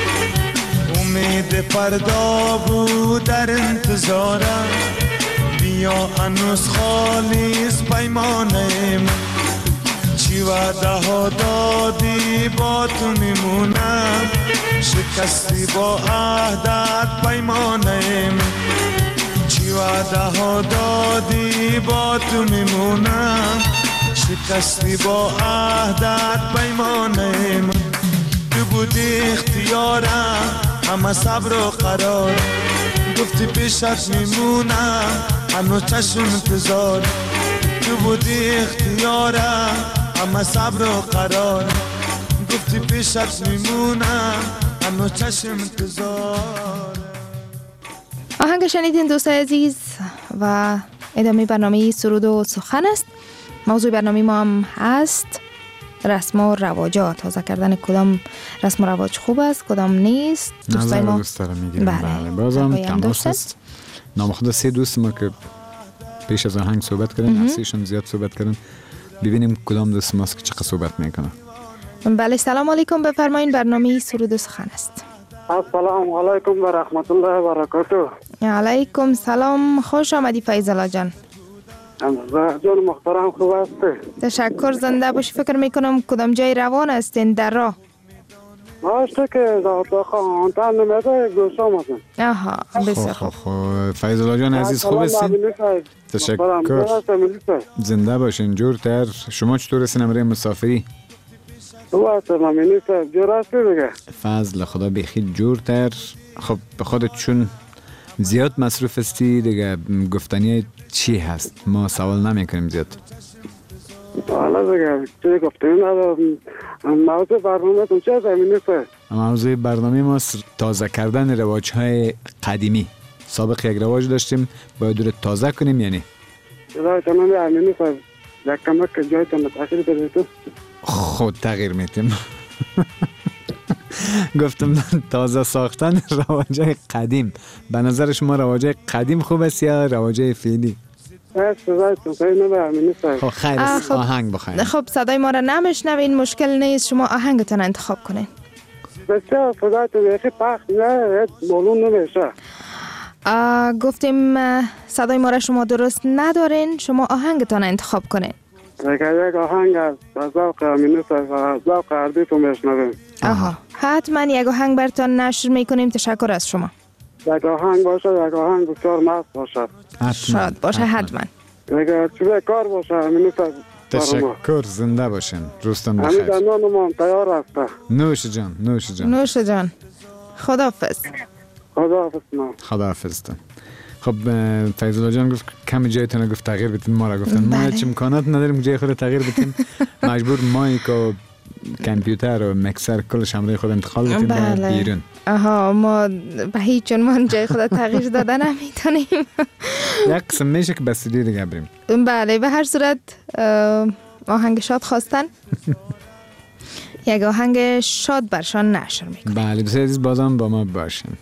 امید فردا بود در انتظارم، بیا انوس خالص پیمانه من. چی وعده ها دادی با تو میمونم، شکستی با عهدت پیمانه من. چی وعده ها دادی با تو میمونم، شکستی با عهدت پیمانه من. تو بودی اختیارم اما صبر و قرار، گفتی پیشت میمونم انو چشم انتظار. تو بودی اختیارم اما صبر و قرار، گفتی پیشت میمونم انو چشم انتظار. آهنگ شنیدین دوستای عزیز و ادامه برنامه سرود و سخن است. موضوع برنامه ما هم هست رسم و رواجات، تازه کردن کدام رسم و رواج خوب است کدام نیست. دوستای ما دوست دارم میگیرم. بله بازم تماس است. نام خدا سه دوست ما که پیش از آهنگ صحبت کردن، اصلیشون زیاد صحبت کردن، ببینیم کدام دوست ماست که چقدر صحبت میکنه. بله سلام علیکم، بفرمایید برنامه سرود و سخن است. السلام علیکم و رحمت الله و برکاته. علیکم سلام، خوش آمدی فیض‌الله جان. جان محترم خوب هستی؟ تشکر، زنده باشی. فکر میکنم کدام جای روان هستین در راه؟ ماشته که در خانتان نمیده گوش آمدن. آها بسیار خوب. فیض‌الله جان عزیز خوب هستین؟ تشکر، زنده باشین. جورتر شما چطور هستین؟ امروز مسافری؟ فضل خدا بخیر جورتر. خب به خودت چون زیاد مصروف هستی دیگه گفتنی چی هست؟ ما سوال نمی کنیم زیاد. حالا دیگه چی گفتنی ندارم. موضوع برنامه تون چه زمینی است؟ موضوع برنامه ما تازه کردن رواج های قدیمی. سابق یک رواج داشتیم باید رو تازه کنیم یعنی؟ جلوی تمامی امینی است. یک کمک جای تن تاخیر بدهید. خود تغییر میتیم. گفتم تازه ساختن رواجای قدیم. به نظر شما رواجای قدیم خوب است یا رواجای فعلی؟ خب خیر است، آهنگ بخواین. خب صدای ما را نمیشنوین، مشکل نیست، شما آهنگتان انتخاب کنین. بسیار صدایتون یکی پخش نه معلوم نمیشه. گفتیم صدای ما را شما درست ندارین، شما آهنگتان انتخاب کنین. یک آهنگ است از ذوق امینوس از ذوق اردیتو میشنویم. آها، حتما یک آهنگ برتان نشر میکنیم. تشکر از شما. یک آهنگ باشه، یک آهنگ بسیار مست باشه، شاد باشه، حتما یک چیزی کار باشه. امینوس تشکر، زنده باشین، روزتان بخیر. همین دندانمان تیار است. نوش جان، نوش جان، نوش جان. خداحافظ. خداحافظ. خب فیض الله جان گفت کم جایتون گفت تغییر بدین، ما را گفتن ما هیچ امکانات نداریم که جای خود تغییر بدیم، مجبور مایک و کامپیوتر و مکسر کلش همراه خود انتقال بدیم به بیرون. آها، ما به هیچ عنوان جای خود تغییر داده نمیتونیم. یک قسم میشه که بستیدی دیگه بریم. بله، به هر صورت آهنگ شاد خواستن. یک آهنگ شاد برشان نشر میکنیم. بله دوست عزیز، بازم با ما باشین.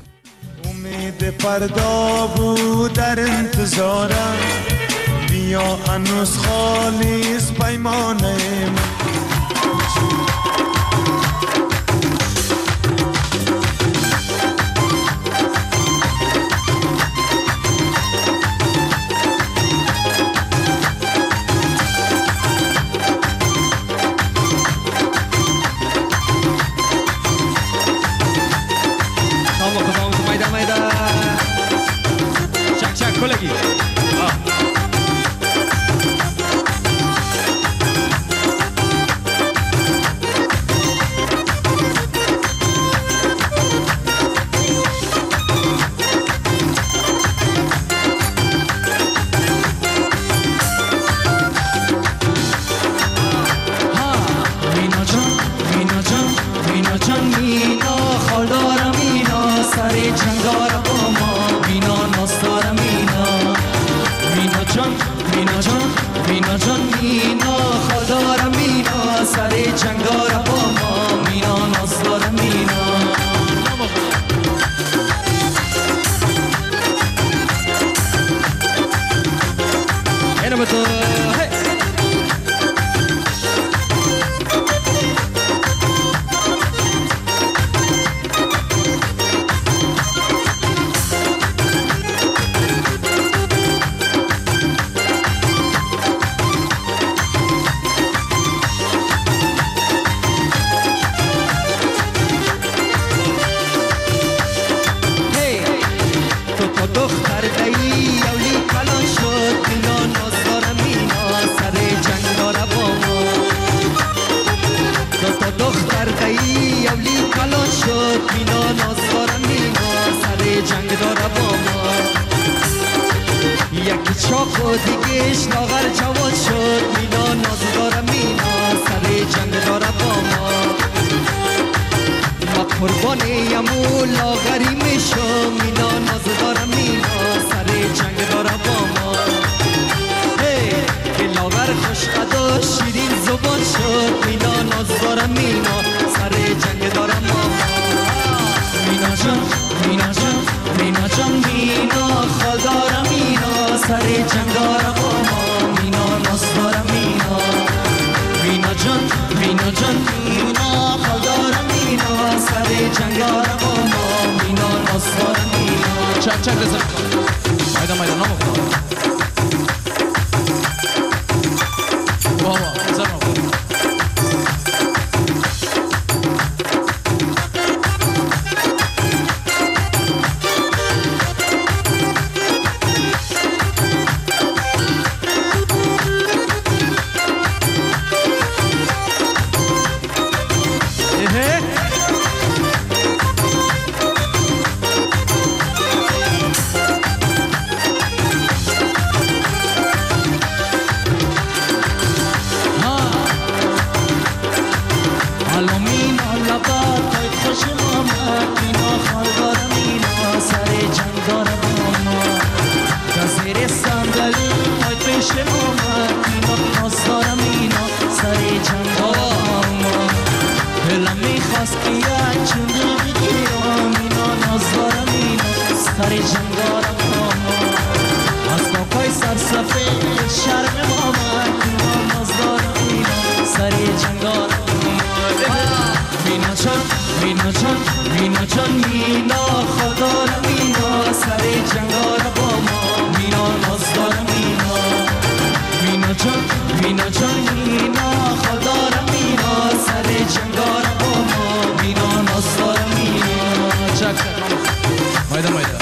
امید فردا بود در انتظارم، بیا هنوز خالیست پیمانه سر جنگارم از پاکای سرسفه شرم آمد نازدار مینا سر جنگار مینا چون مینا چون مینا چون مینا خدار مینا سر جنگار با ما مینا نازدار مینا مینا چون مینا چون مینا خدار مینا سر جنگار با ما مینا نازدار مینا چک مایده مایده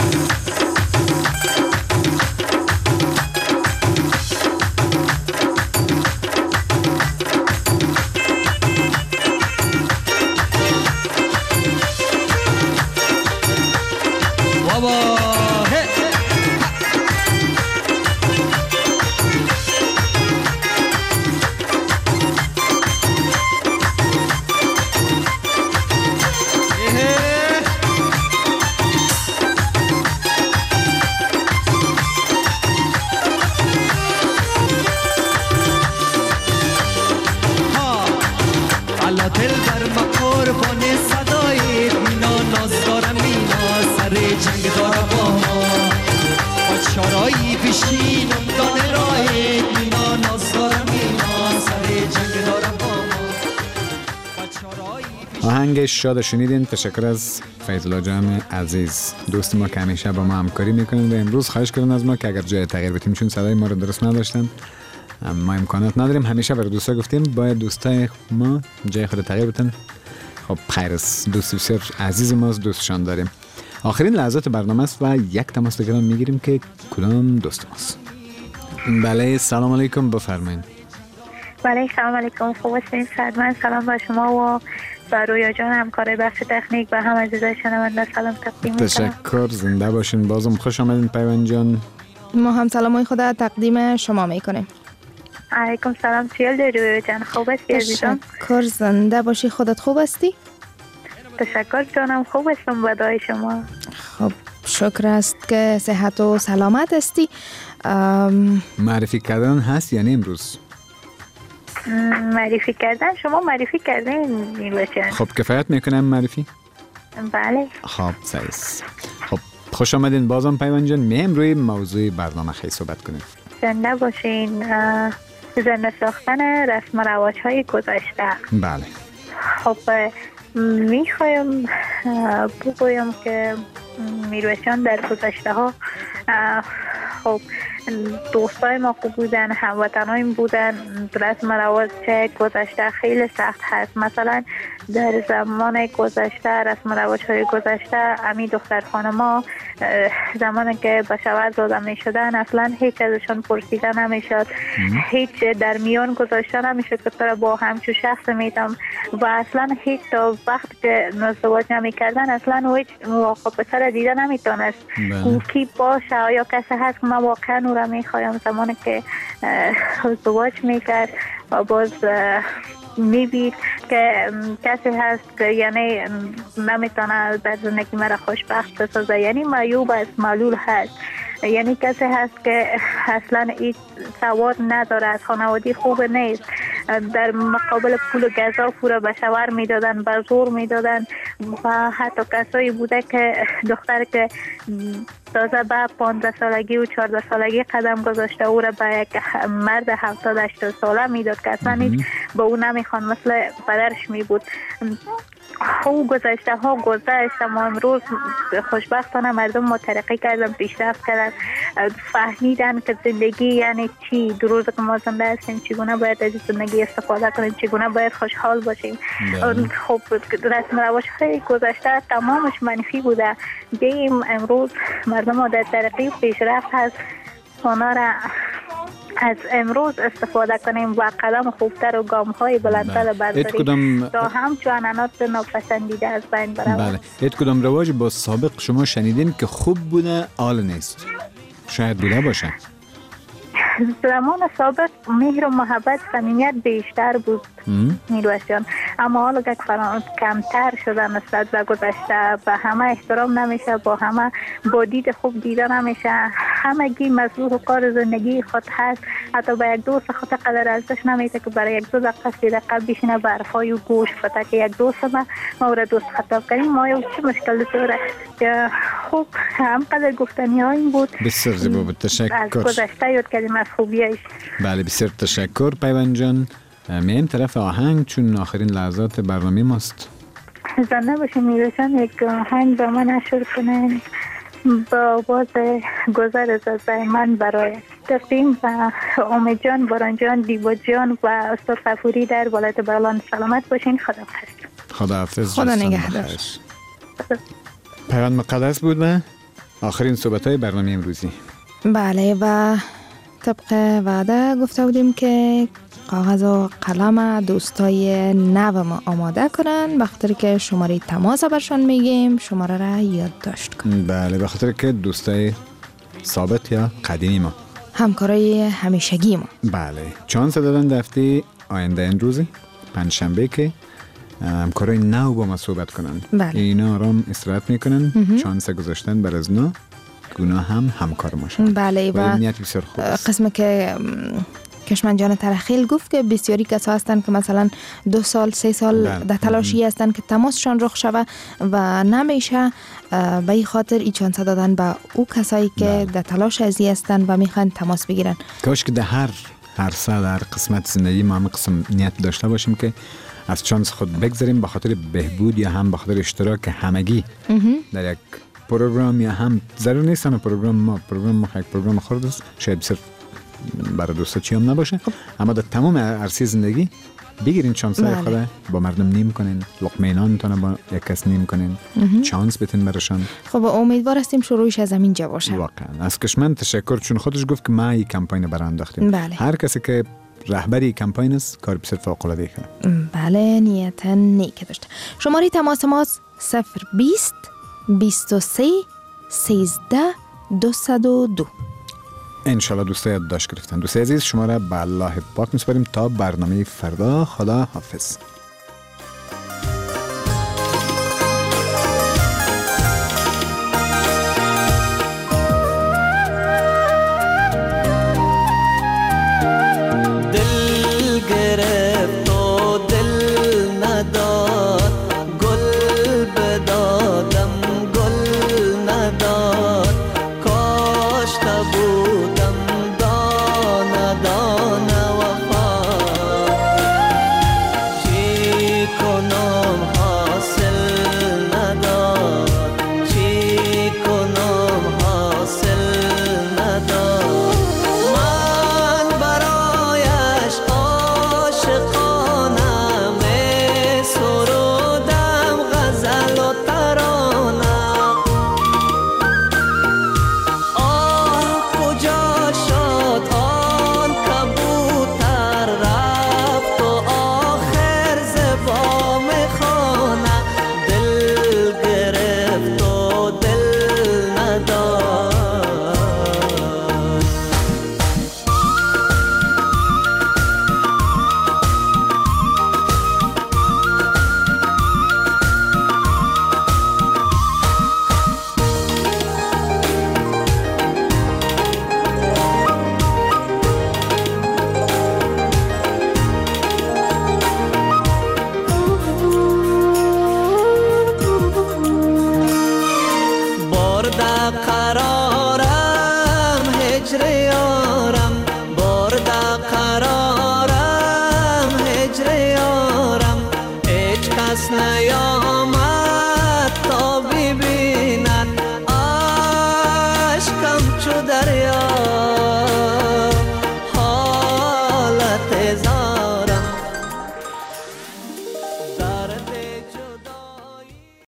آهنگ شاد شنیدین. تشکر از فیض‌الله جان عزیز دوست ما که همیشه با ما همکاری میکنن و امروز خواهش کردن از ما که اگر جای تغییر بدیم چون صدای ما رو درست نداشتن ما امکانات نداریم. همیشه برای دوستا گفتیم باید دوستای ما جای خود تغییر بدن. خب خیر است، دوست بسیار عزیز ماست، دوستشان داریم. آخرین لحظات برنامه است و یک تماس تلفن میگیریم که کدام دوست ماست. بله سلام علیکم، بفرمایید. بله سلام علیکم، خوب هستین؟ سلام با شما و با رویا جان همکار بخش تکنیک و هم عزیزای شنونده سلام تقدیم میکنم. تشکر، زنده باشین. بازم خوش آمدین پیوند جان. ما هم سلامای خود تقدیم شما میکنیم. علیکم سلام، چیل داری رویا جان؟ خوب هستی عزیزم؟ تشکر، زنده باشی. خودت خوب هستی؟ تشکر جانم، خوب هستم. بدای شما؟ خب شکر است که صحت و سلامت هستی. معرفی کردن هست یعنی امروز؟ معرفی کردن شما معرفی کردین این بچه. خب کفایت میکنم معرفی؟ بله. خب سعیس. خب خوش آمدین بازم پیوند جان. میم روی موضوع برنامه خیلی صحبت کنیم. زنده باشین. زنده ساختن رسم و رواج های گذشته. بله. خب میخوایم بگویم که میرویسیان در گذشته ها خب دوستای ما خوب بودن، هموطنایم بودن. رسم و رواج گذشته خیلی سخت هست. مثلا در زمان گذشته رسم و رواج های گذشته امی دختر خانما زمانی که به شوهر داده می شدن اصلا هیچ ازشان پرسیده نمی شد، هیچ در میان گذاشته نمی شد که تو با همچون شخص میدم و اصلا هیچ تا وقت که ازدواج نمی کردن اصلا هیچ واقع پسر دیده نمی تونست کی باشه یا کسی هست که من واقعا او را می خواهم. زمانی که ازدواج می کرد و باز میبید که کسی هست که یعنی نمیتونه در زندگی مرا خوشبخت بسازه، یعنی معیوب است، معلول هست، یعنی کسی هست که اصلا هیچ سواد نداره، از خانوادی خوب نیست، در مقابل پول غذا پورا به شوهر میدادن، به زور میدادن و حتی کسایی بوده که دختر که تازه به 15 سالگی و 14 سالگی قدم گذاشته او را به یک مرد 70-80 ساله میداد که اصلا هیچ به او نمیخوان، مثل پدرش می بود. او گذشته ها گذشت، ما امروز خوشبختانه مردم ما ترقی کردن، پیشرفت کردن، فهمیدن که زندگی یعنی چی، در روز که ما زنده هستیم چگونه باید از زندگی استفاده کنیم، چگونه باید خوشحال باشیم. خب رسم رواج های گذشته تمامش منفی بوده، دیم امروز مردم ما در ترقی پیشرفت هست، اونا را از امروز استفاده کنیم و قدم خوبتر و گام‌های بلندتر برداریم تا همچون عنعنات ناپسندیده از بین برود. بله. هیچ کدام رواج با سابق شما شنیدین که خوب بوده حال نیست؟ شاید بوده باشه. زمان سابق مهر و محبت صمیمیت بیشتر بود میرویسیان، اما حالا که کمتر شده نسبت به گذشته، به همه احترام نمیشه، با همه با دید خوب دیده نمیشه، همگی مصروف و کار زندگی خود هست، حتی به یک دوست خود قدر ارزش نمیده که برای یک 2 دقیقه 3 دقیقه بشینه به حرفای و گوش بده که یک دوست ما را دوست خطاب کنیم ما چه مشکل داره. خوب همقدر گفتنی ها این بود. بسیار زیبا بود، تشکر. از گذشته یاد کردیم، از خوبیش. بله بسیار تشکر پیوند جان. میایم طرف آهنگ چون آخرین لحظات برنامه ماست. زنده باشین میرسن یک آهنگ به من نشر کنن با باز گذر از من برای تقدیم و امید جان، باران جان، دیبا جان و استاد غفوری در ولایت بغلان. سلامت باشین. خداحافظ. خدا نگهدار. پیوند مقدس بود و آخرین صحبت های برنامه امروزی. بله و طبق وعده گفته بودیم که کاغذ و قلم دوستای نو ما آماده کنن، به خاطر که شماره تماس برشان میگیم شماره را یادداشت کنن. بله به خاطر که دوستای ثابت یا قدیمی ما، همکارای همیشگی ما. بله چانس دادن دفته آینده این روزی پنجشنبه که همکارای نو با ما صحبت کنن. بله. اینا آرام استراحت میکنن. چانس گذاشتن بر از نا گناه هم همکار ما شدن. بله و نیت بسیار خوب است. قسم که کشمن جان ترخیل گفت که بسیاری کسا هستن که مثلا 2 سال 3 سال در تلاشی هستن که تماسشان رخ شوه و نمیشه، به این خاطر ای چانس دادن به او کسایی که در تلاش ازی هستن و میخوان تماس بگیرن. کاش که در هر سال در قسمت زندگی ما هم قسم نیت داشته باشیم که از چانس خود بگذاریم به خاطر بهبود یا هم به خاطر اشتراک همگی در یک پروگرام، یا هم ضرور نیستن پروگرام ما یک پروگرام خورد است، شاید بسیار برای دوستا چی هم نباشه، اما در تمام عرصه زندگی بگیرین چانس های خدا با مردم نیم کنین، لقمه نانتون با یک کس نیم کنین، چانس بتین برشان. خب امیدوار هستیم شروعش از اینجا باشه. واقعا از کشمن تشکر، چون خودش گفت که ما این کمپاین برای انداختیم. هر کسی که رهبری کمپاین است کار بسیار فوق العاده کنه. بله نیتا نیک داشته. شماره تماس ماست 020 23 13 202. انشالله دوستای یادداشت گرفتن. دوستای عزیز شما را به الله پاک میسپاریم تا برنامه فردا. خدا حافظ.